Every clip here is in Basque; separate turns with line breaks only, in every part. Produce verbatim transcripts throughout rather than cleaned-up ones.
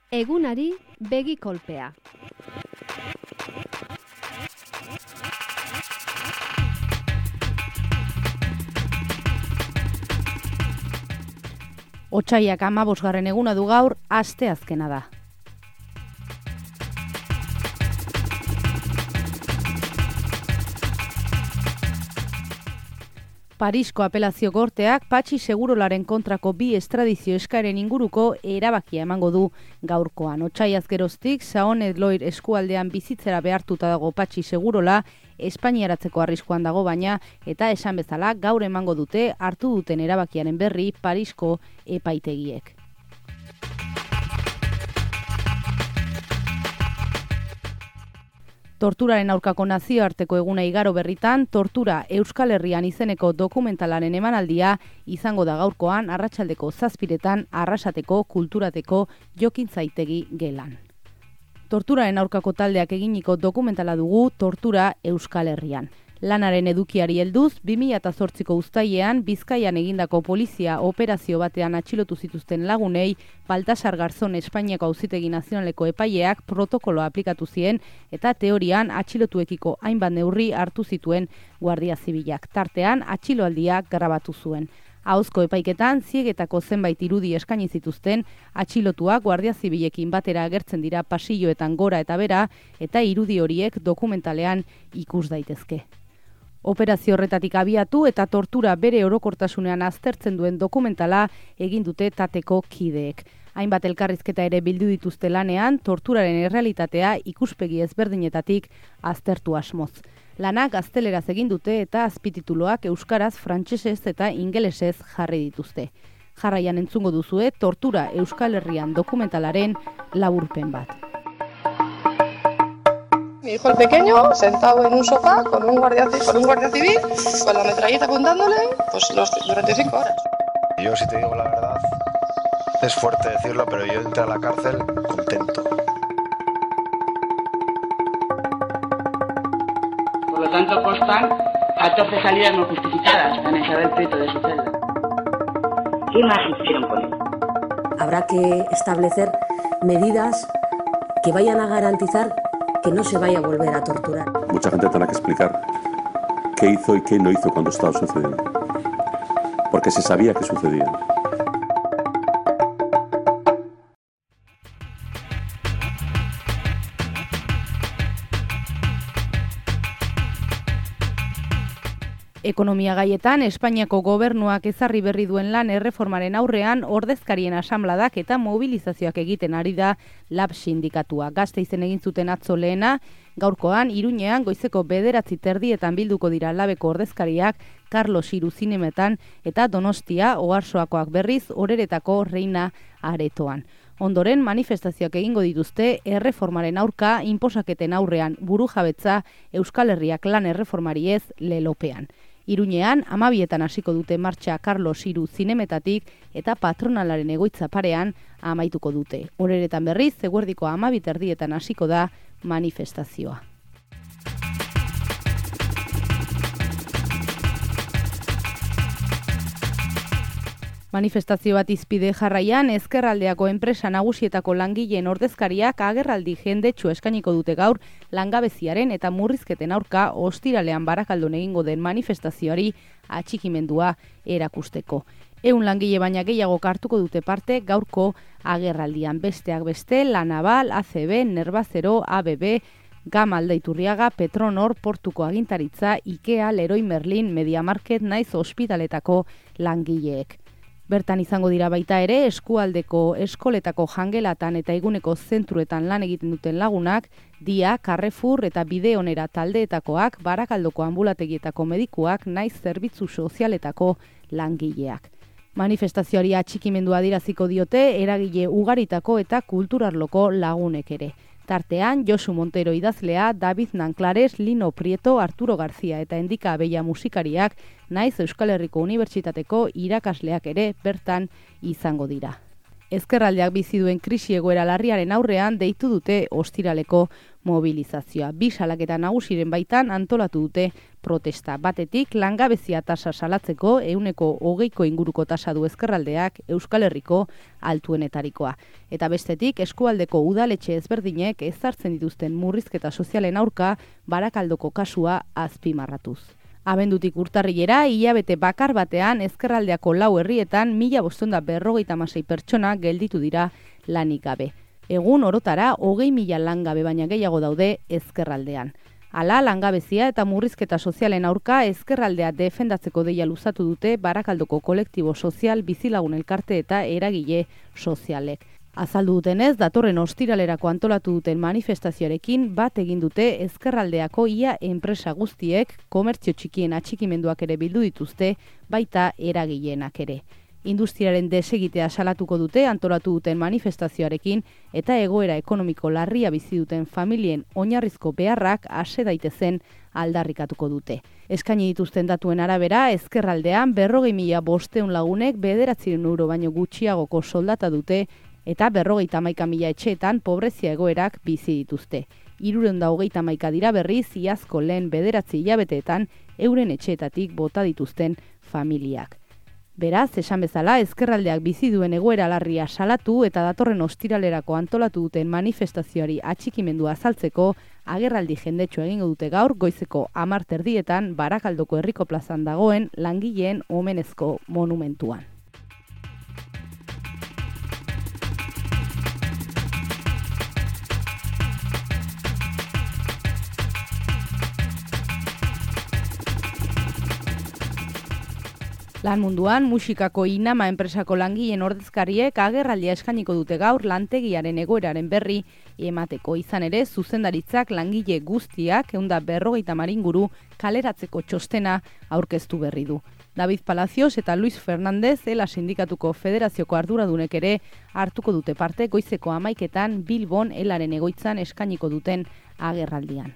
Egunari begi kolpea. Otsaiak hamabosgarren eguna du gaur, asteazkena da. Parisko apelazio gorteak Patxi Segurolaren kontrako bi estradizio eskaeren inguruko erabakia emango du gaurkoan. Otsaiaz geroztik, Saon Edloir eskualdean bizitzera behartuta dago Patxi Segurola, Espainiaratzeko arriskuan dago baina, eta esan bezala gaur emango dute hartu duten erabakiaren berri Parisko epaitegiek. Torturaren aurkako nazioarteko eguna igaro berritan, Tortura Euskal Herrian izeneko dokumentalaren emanaldia izango da gaurkoan arratsaldeko zazpiretan Arrasateko kulturateko jokintzaitegi gelan. Torturaren aurkako taldeak eginiko dokumentala dugu Tortura Euskal Herrian. Lanaren edukiari helduz, bi mila zortziko uztailean Bizkaian egindako polizia operazio batean atxilotu zituzten lagunei Baltasar Garzón Espainiako Auzitegi Nazionaleko epaileak protokoloa aplikatu zien eta teorian atxilotuekiko hainbat neurri hartu zituen Guardia Zibilak. Tartean atxiloaldia grabatu zuen. Ahozko epaiketan ziegetako zenbait irudi eskaini zituzten atxilotuak Guardia Zibilekin batera agertzen dira pasilloetan gora eta bera eta irudi horiek dokumentalean ikus daitezke. Operazio horretatik abiatu eta tortura bere orokortasunean aztertzen duen dokumentala egin dute tateko kideek. Hainbat elkarrizketa ere bildu dituzte lanean, torturaren errealitatea ikuspegi ezberdinetatik aztertu asmoz. Lanak gazteleraz egin dute eta azpitituluak euskaraz, frantsesez eta ingelesez jarri dituzte. Jarraian entzungo duzue Tortura Euskal Herrian dokumentalaren laburpen bat.
Mi hijo el pequeño, sentado en un sofá con un guardia, con un guardia civil, con la metralleta apuntándole, pues los, durante cinco horas.
Yo, si te digo la verdad, es fuerte decirlo, pero yo entré a la cárcel contento.
Por lo tanto, constan catorce salidas no justificadas en Isabel Prieto de su celda. ¿Qué más hicieron con él?
Habrá que establecer medidas que vayan a garantizar que no se vaya a volver a torturar.
Mucha gente tendrá que explicar qué hizo y qué no hizo cuando estaba sucediendo, porque se sabía que sucedía.
Ekonomia gaietan, Espainiako gobernuak ezarri berri duen lan erreformaren aurrean ordezkarien asanbladak eta mobilizazioak egiten ari da Lab sindikatua. Gasteizen egin zuten atzo lehena, gaurkoan Iruñean goizeko bederatzi terdietan bilduko dira Labeko ordezkariak Carlos Hiru zinemetan eta Donostia Oarsoakoak berriz Oreretako Reina aretoan. Ondoren manifestazioak egingo dituzte erreformaren aurka inposaketen aurrean burujabetza Euskal Herriak lan erreformari ez lelopean. Iruñean, amabietan hasiko dute martxa Carlos Hiru zinemetatik eta patronalaren egoitza parean amaituko dute. Oreretan berriz, eguerdiko amabit erdietan hasiko da manifestazioa. Manifestazio bat izpide jarraian, ezkerraldeako enpresa nagusietako langileen ordezkariak agerraldi jendetsu eskainiko dute gaur langabeziaren eta murrizketen aurka ostiralean Barakaldon egingo den manifestazioari atxikimendua erakusteko. Ehun langile baina gehiago hartuko dute parte gaurko agerraldian. Besteak beste, La Naval, A C B, Nerbazero, A B B, Gama Aldaiturriaga, Petronor, Portuko Agintaritza, Ikea, Leroy Merlin, Mediamarket, naiz ospitaletako langileek. Bertan izango dira baita ere, eskualdeko eskoletako jangelatan eta eguneko zentruetan lan egiten duten lagunak, Dia, Carrefour eta Bideonera taldeetakoak, Barakaldoko ambulategietako medikuak, naiz zerbitzu sozialetako langileak. Manifestazioari atxikimendua adiraziko diote, eragile ugaritako eta kulturarloko lagunek ere. Tartean, Josu Montero idazlea, David Nanclares, Lino Prieto, Arturo García eta Endika Abella musikariak, naiz Euskal Herriko Unibertsitateko irakasleak ere bertan izango dira. Ezkerraldeak bizi duen krisi egoera larriaren aurrean deitu dute ostiraleko mobilizazioa. Bi salaketa nagusiren baitan antolatu dute protesta. Batetik, langabezia tasa salatzeko ehuneko hogeiko inguruko tasa du Ezkerraldeak Euskal Herriko altuenetarikoa. Eta bestetik, eskualdeko udaletxe ezberdinek ezartzen dituzten murrizketa sozialen aurka Barakaldoko kasua azpimarratuz. Abendutik urtarrilera, hilabete bakar batean Ezkerraldeako lau herrietan mila bostehun eta berrogeita hamasei pertsona gelditu dira lanik gabe. Egun orotara hogei mila langabe baina gehiago daude Ezkerraldean. Hala, langabezia eta murrizketa sozialen aurka Ezkerraldea defendatzeko deia luzatu dute Barakaldoko kolektibo sozial bizilagun elkarte eta eragile sozialek. Azaldu dutenez, datorren ostiralerako antolatu duten manifestazioarekin bat egin dute Ezkerraldeako ia enpresa guztiek komertzio txikien atxikimenduak ere bildu dituzte, baita eragileenak ere. Industriaren desegitea salatuko dute antolatu duten manifestazioarekin eta egoera ekonomiko larria bizi duten familien oinarrizko beharrak ase daitezen aldarrikatuko dute. Eskaini dituzten datuen arabera, Ezkerraldean berrogei mila bostehun lagunek bederatziehun euro baino gutxiagoko soldata dute eta berrogeita hamaika mila etxeetan pobrezia egoerak bizi dituzte. Hirurehun eta hogeita hamaika dira berriz iazko lehen bederatzi hilabeteetan euren etxeetatik bota dituzten familiak. Beraz, esan bezala, Ezkerraldeak bizi duen egoera larria salatu eta datorren ostiralerako antolatu duten manifestazioari atxikimendua azaltzeko agerraldi jendetsu egingo dute gaur goizeko hamar terdietan Barakaldoko herriko plazan dagoen langileen omenezko monumentuan. Lan munduan, musikako Inama enpresako langileen ordezkariek agerraldia eskainiko dute gaur lantegiaren egoeraren berri emateko. Izan ere, zuzendaritzak langile guztiak ehun eta berrogeita hamar inguru kaleratzeko txostena aurkeztu berri du. David Palacios eta Luis Fernández Ela sindikatuko federazioko arduradunek ere hartuko dute parte goizeko hamaiketan Bilbon Elaren egoitzan eskainiko duten agerraldian.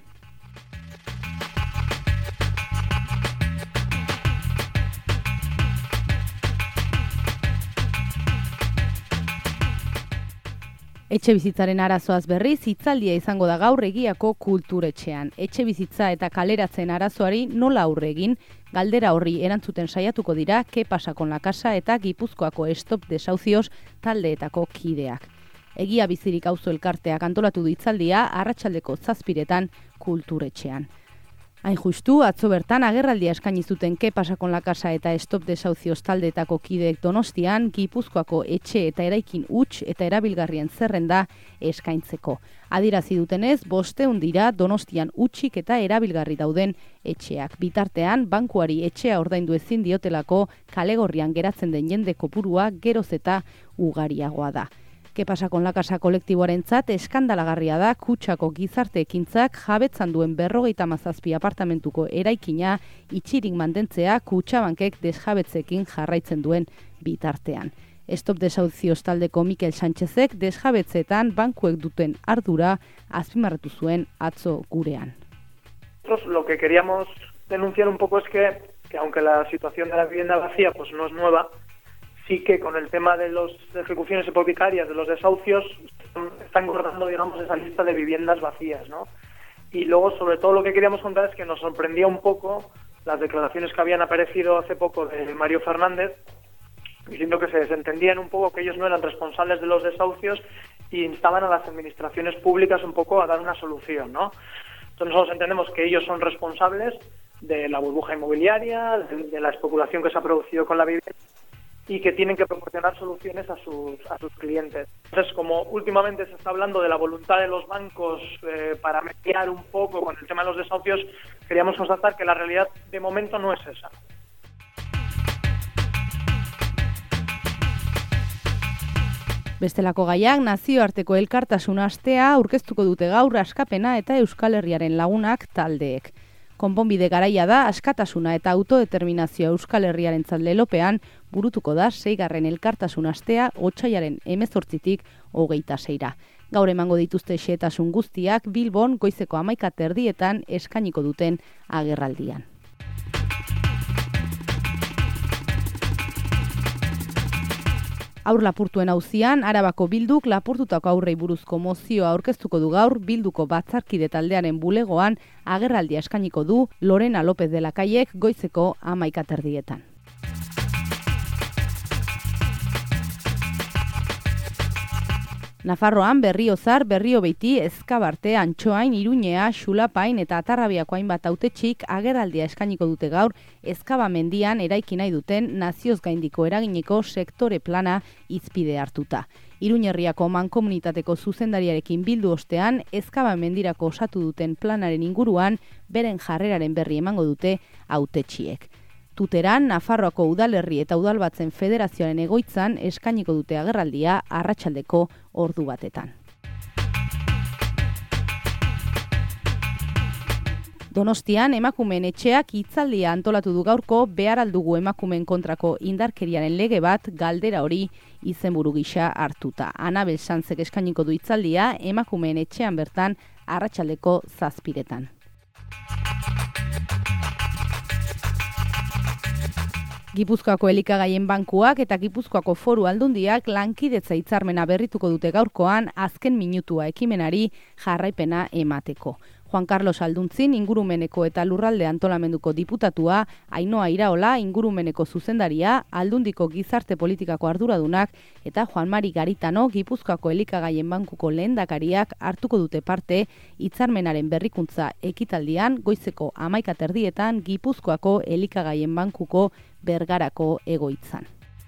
Etxe bizitzaren arazoaz berriz, hitzaldia izango da gaur Egiako kulturetxean. Etxe bizitza eta kaleratzen arazoari nola aurre egin, galdera horri erantzuten saiatuko dira Ke pasa con la casa eta Gipuzkoako Stop Desahucios taldeetako kideak. Egia bizirik auzo elkarteak antolatu du hitzaldia arratsaldeko zazpiretan kulturetxean. Hain justu, atzo bertan agerraldia eskaini zuten Ke pasa con la casa eta Stop Desahucios taldeetako kideek Donostian, Gipuzkoako etxe eta eraikin huts eta erabilgarrien zerrenda eskaintzeko. Adierazi dutenez, bostehun dira Donostian hutsik eta erabilgarri dauden etxeak. Bitartean, bankuari etxea ordaindu ezin diotelako kalegorrian geratzen den jende kopurua geroz eta ugariagoa da. Ke pasa con la casa kolektiboarentzat eskandalagarria da Kutxako gizarte ekintzak jabetzan duen berrogeita hamazazpi apartamentuko eraikina itxirik mantentzea Kutxabankek desjabetzekin jarraitzen duen bitartean. Stop Desahucios taldeko Mikel Sánchezek desjabetzeetan bankuek duten ardura azpimarratu zuen atzo gurean.
Nosotros lo que queríamos denunciar un poco es que, que aunque la situación de la vivienda vacía pues no es nueva, sí que con el tema de las ejecuciones hipotecarias, de los desahucios, están engordando, digamos, esa lista de viviendas vacías, ¿no? Y luego, sobre todo, lo que queríamos contar es que nos sorprendía un poco las declaraciones que habían aparecido hace poco de Mario Fernández, diciendo que se desentendían un poco, que ellos no eran responsables de los desahucios y instaban a las administraciones públicas un poco a dar una solución, ¿no? Entonces nosotros entendemos que ellos son responsables de la burbuja inmobiliaria, de, de la especulación que se ha producido con la vivienda, y que tienen que proporcionar soluciones a sus a sus clientes. Entonces, como últimamente se está hablando de la voluntad de los bancos eh, para mediar un poco con el tema de los desahucios, queríamos constatar que la realidad de momento no es esa.
Bestelako gaiak nazioarteko elkartasun astea aurkeztuko dute gaur Askapena eta Euskal Herriaren lagunak taldeek. Konponbide garaia da askatasuna eta autodeterminazioa Euskal Herriarentzat lelopean burutuko da seigarren elkartasun astea otsailaren hemezortzitik hogeita seira. Gaur emango dituzte xehetasun guztiak Bilbon goizeko hamaika terdietan eskainiko duten agerraldian. Aur lapurtuen auzian, Arabako Bilduk lapurtutako aurrei buruzko mozioa aurkeztuko du gaur Bilduko batzarkide taldearen bulegoan agerraldia eskainiko du Lorena López de la Cayek goizeko hamaika terdietan. Nafarroan Berriozar, Berriobeiti, Ezkabarte, Antxoain, Iruñea, Xulapain eta Atarrabiako hainbat hautetxik agerraldia eskainiko dute gaur Ezkaba mendian eraiki nahi duten nazioz gaindiko eragineko sektore plana hizpide hartuta. Iruñerriako mankomunitateko zuzendariarekin bildu ostean, Ezkaba mendirako osatu duten planaren inguruan beren jarreraren berri emango dute hautetxiek. Tuteran, Nafarroako udalerri eta udalbatzen federazioaren egoitzan eskainiko dute agerraldia arratsaldeko ordu batetan. Donostian, emakumeen etxeak hitzaldia antolatu du gaurko behar aldugu emakumeen kontrako indarkeriaren lege bat galdera hori izenburu gisa hartuta. Anabel Sanzek eskainiko du hitzaldia emakumeen etxean bertan arratsaldeko zazpiretan. Gipuzkoako elikagaien bankuak eta Gipuzkoako foru aldundiak lankidetza hitzarmena berrituko dute gaurkoan azken minutua ekimenari jarraipena emateko. Juan Carlos Alduntzin ingurumeneko eta lurralde antolamenduko diputatua, Ainhoa Iraola ingurumeneko zuzendaria, Aldundiko gizarte politikako arduradunak eta Juan Mari Garitano Gipuzkoako elikagaien bankuko lehendakariak hartuko dute parte hitzarmenaren berrikuntza ekitaldian goizeko hamaika terdietan Gipuzkoako elikagaien bankuko Bergarako egoitzan.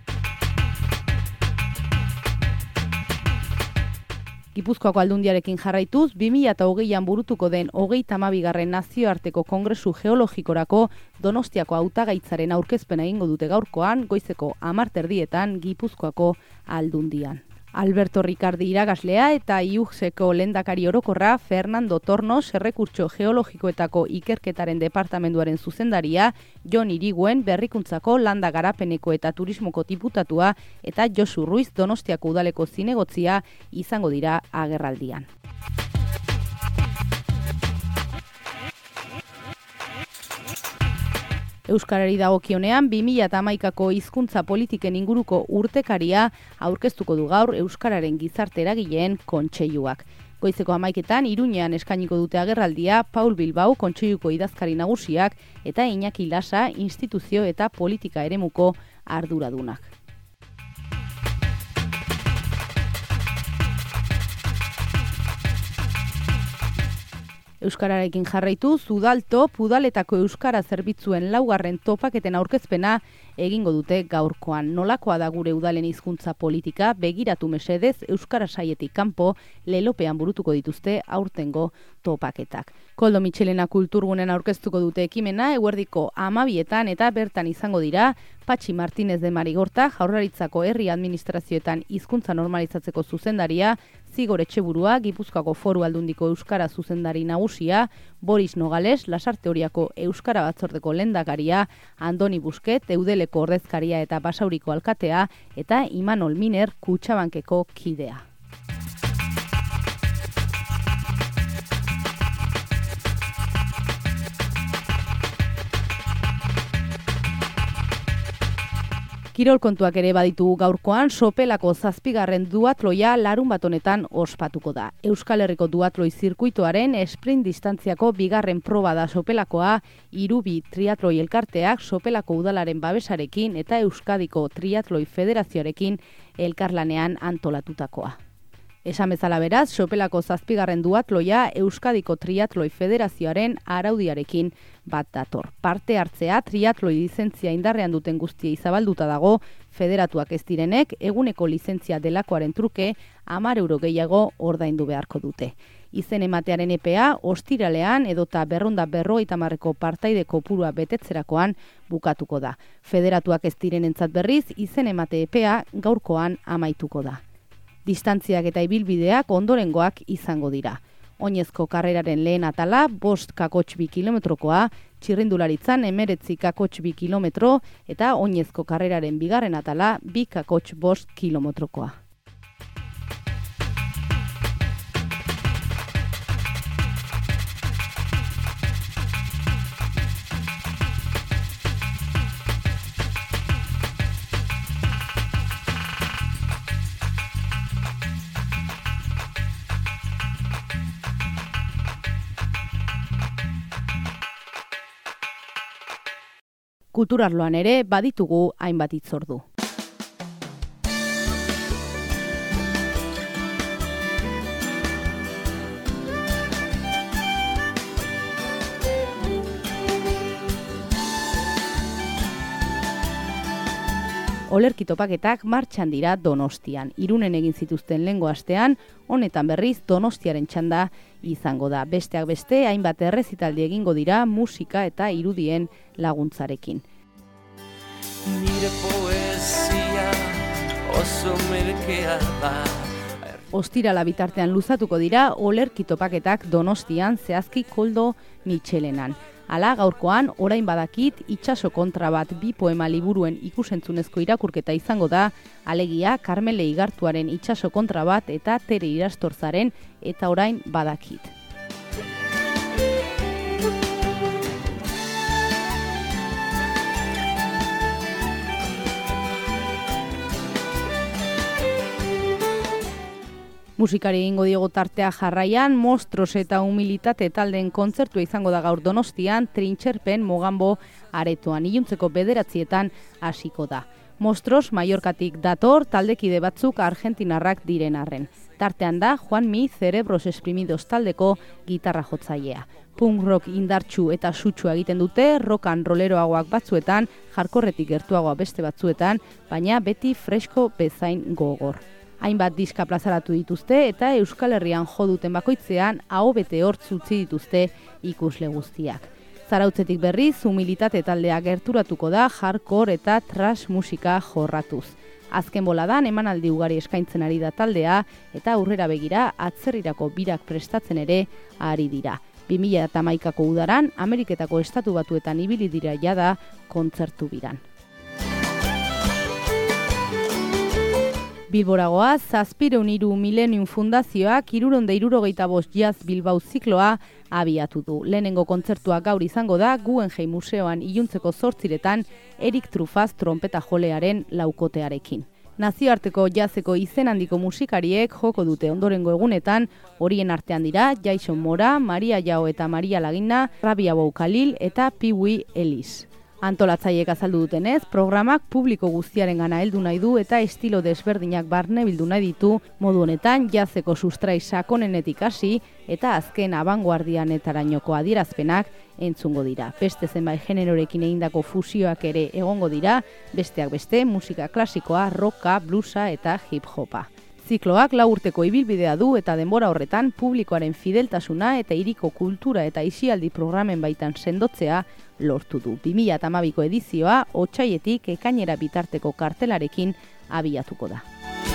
Gipuzkoako aldundiarekin jarraituz, bi mila hogeian burutuko den hogeita hamabigarren nazioarteko kongresu geologikorako Donostiako hautagaitzaren aurkezpena egingo dute gaurkoan, goizeko hamar terdietan Gipuzkoako aldundian. Alberto Ricardi iragaslea eta I U G Seko lehendakari orokorra Fernando Tornos errekurtso geologikoetako ikerketaren departamenduaren zuzendaria, Jon Iriguen berrikuntzako landa garapeneko eta turismoko diputatua eta Josu Ruiz Donostiako udaleko zinegotzia izango dira agerraldian. Euskarari dagokionean bi mila hamaikako hizkuntza politiken inguruko urtekaria aurkeztuko du gaur Euskararen gizarte eragileen kontseiluak. Goizeko hamaiketan Iruñean eskainiko dute agerraldia Paul Bilbao kontseiluko idazkari nagusiak eta Iñaki Lasa instituzio eta politika eremuko arduradunak. Euskararekin jarraitu, Udalto, Pudaletako Euskara zerbitzuen laugarren topaketen aurkezpena egingo dute gaurkoan. Nolakoa da gure udalen hizkuntza politika, begiratu mesedez Euskara saietik kanpo lelopean burutuko dituzte aurtengo topaketak. Koldo Mitxelena kulturgunen aurkeztuko dute ekimena, eguerdiko hamabietan eta bertan izango dira, Patxi Martínez de Marigorta, Jaurlaritzako herri administrazioetan hizkuntza normalizatzeko zuzendaria, Zigor Etxeburua, Gipuzkoako foru aldundiko Euskara zuzendari nagusia, Boris Nogales, Lasarte Horiako Euskara batzordeko lehendakaria, Andoni Busquet, Eudeleko ordezkaria eta Basauriko alkatea, eta Imanol Miner, Kutxabankeko kidea. Kirol kontuak ere baditu gaurkoan, Sopelako zazpigarren duatloia larun bat honetan ospatuko da. Euskal Herriko duatloi zirkuitoaren sprint distantziako bigarren proba da Sopelakoa, Irubi triatloi elkarteak Sopelako udalaren babesarekin eta Euskadiko triatloi federazioarekin elkarlanean antolatutakoa. Esan bezala beraz, Sopelako zazpigarren duatloia Euskadiko Triatloi Federazioaren araudiarekin bat dator. Parte hartzea triatloi lizentzia indarrean duten guztiei zabalduta dago, federatuak ez direnek eguneko lizentzia delakoaren truke hamar euro gehiago ordaindu beharko dute. Izen ematearen epea ostiralean edota berrunda berrogeita hamarreko partaide kopurua betetzerakoan bukatuko da. Federatuak ez direnentzat berriz, izen emate epea gaurkoan amaituko da. Distantziak eta ibilbideak ondorengoak izango dira. Oinezko karreraren lehen atala, bost kakotx bi kilometrokoa, txirrindularitzan emeretzi kakotx bi kilometro eta oinezko karreraren bigarren atala, bi kakotx bost kilometrokoa. Kulturarloan ere baditugu hainbat hitzordu. Olerki topaketak martxan dira Donostian. Irunen egin zituzten lehengo astean, honetan berriz Donostiaren txanda izango da. Besteak beste, hainbat errezitaldi egingo dira musika eta irudien laguntzarekin.
Nire poesia oso merkea da.
Ostirala bitartean luzatuko dira olerki topaketak Donostian, zehazki Koldo Mitxelenan. Hala, gaurkoan, orain badakit, itxaso kontra bat bi poema liburuen ikusentzunezko irakurketa izango da, alegia Karmele Igartuaren itxaso kontra bat eta Tere Irastorzaren eta orain badakit. Musikari egingo diogo tartea jarraian, Mostros eta Humilitate taldeen kontzertua izango da gaur Donostian, Trintxerpen Mogambo aretoan, iluntzeko bederatzietan hasiko da. Mostros Mallorcatik dator, taldekide batzuk argentinarrak diren arren. Tartean da Juan Mi Cerebros Esprimidos taldeko gitarra jotzailea. Punk rock indartsu eta sutsua egiten dute, rockan roleroagoak batzuetan, jarkorretik gertuagoa beste batzuetan, baina beti fresko bezain gogor. Hainbat diska plazaratu dituzte eta Euskal Herrian jo duten bakoitzean aho bete hortz utzi dituzte ikusle guztiak. Zarautzetik berriz, Humilitate taldea gerturatuko da hardcore eta thrash musika jorratuz. Azken boladan emanaldi ugari eskaintzen ari da taldea eta aurrera begira atzerrirako birak prestatzen ere ari dira. bi mila hamaikako udaran Ameriketako Estatu Batuetan ibili dira jada kontzertu biran. Bilboragoa, Zazpireun hiru Millennium Fundazioak hirurehun eta hirurogeita bost Jazz Bilbao zikloa abiatu du. Lehenengo kontzertua gaur izango da Guggenheim Museoan iluntzeko zortziretan Erik Trufaz trompeta jolearen laukotearekin. Nazioarteko jazzeko izen handiko musikariek joko dute ondorengo egunetan, horien artean dira Jason Mora, Maria Jao eta Maria Laginna, Rabia Boukalil eta Pee-wee Ellis. Antolatzaileek azaldu dutenez, programak publiko guztiaren gana heldu nahi du eta estilo desberdinak barne bildu nahi ditu, modu honetan jazzeko sustrai sakonenetik hasi eta azken abangoardianetarainoko adierazpenak entzungo dira. Beste zenbait generorekin egindako fusioak ere egongo dira, besteak beste musika klasikoa, rocka, bluesa eta hip-hopa. Zikloak lau urteko ibilbidea du eta denbora horretan publikoaren fideltasuna eta hiriko kultura eta aisialdi programen baitan sendotzea lortu du. bi mila hamabiko edizioa otsailetik ekainera bitarteko kartelarekin abiatuko da.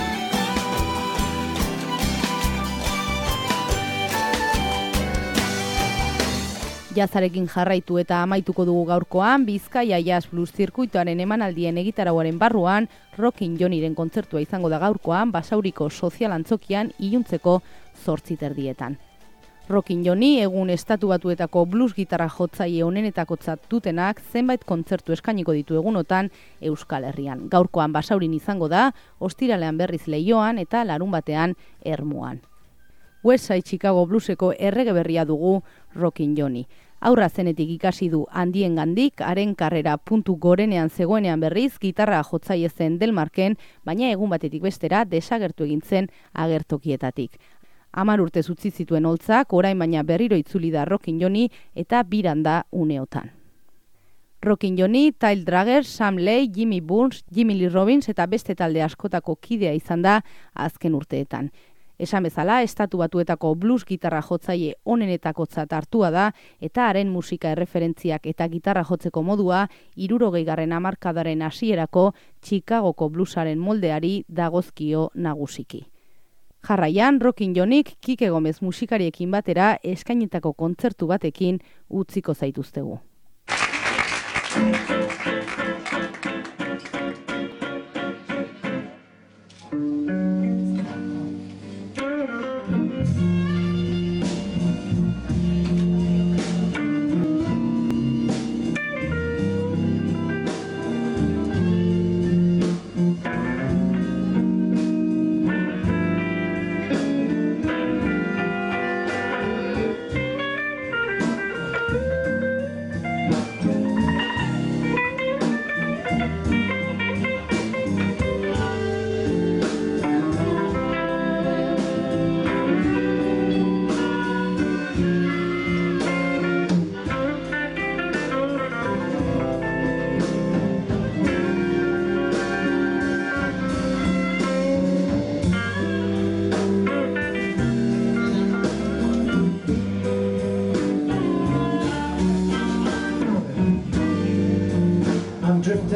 Jazzarekin jarraitu eta amaituko dugu gaurkoan, Bizkaia Jazz Blues zirkuitoaren emanaldien egitarauaren barruan, Rockin' Johnnyren kontzertua izango da gaurkoan, Basauriko sozial antzokian iluntzeko zortzi terdietan. Rockin' Johnny egun Estatu Batuetako blues gitarra jotzaile onenetakotzat dutenak zenbait kontzertu eskainiko ditu egunotan Euskal Herrian. Gaurkoan Basaurin izango da, ostiralean berriz Leioan eta larun batean Ermuan. Westside Chicago Blueseko errege berria dugu Rockin' Johnny. Aurra zenetik ikasi du handiengandik, haren karrera puntu gorenean zegoenean berriz gitarra jotzaile zen Delmarken, baina egun batetik bestera desagertu egin zen agertokietatik. Hamar urtez utzi zituen holtzak, orain baina berriro itzuli da Rockin' Johnny eta biran da uneotan. Rockin' Johnny, Tyle Dragger, Sam Leigh, Jimmy Burns, Jimmy Lee Robbins eta beste talde askotako kidea izan da azken urteetan. Esan bezala, Estatu Batuetako blues gitarra jotzaile onenetakotzat hartua da eta haren musika erreferentziak eta gitarra jotzeko modua hirurogeigarren hamarkadaren hasierako Chicagoko bluesaren moldeari dagozkio nagusiki. Jarraian, Rockin' Johnnyk Kike Gomez musikariekin batera eskainitako kontzertu batekin utziko zaituztegu.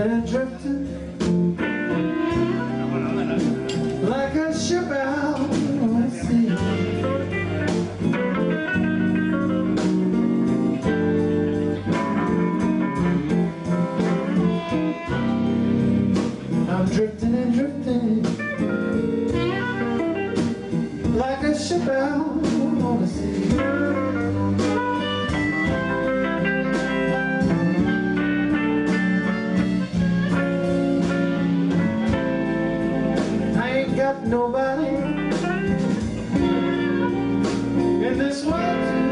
drifting and drifting like a ship out on the sea. I'm drifting and drifting like a ship out on the sea. I ain't got nobody in this world.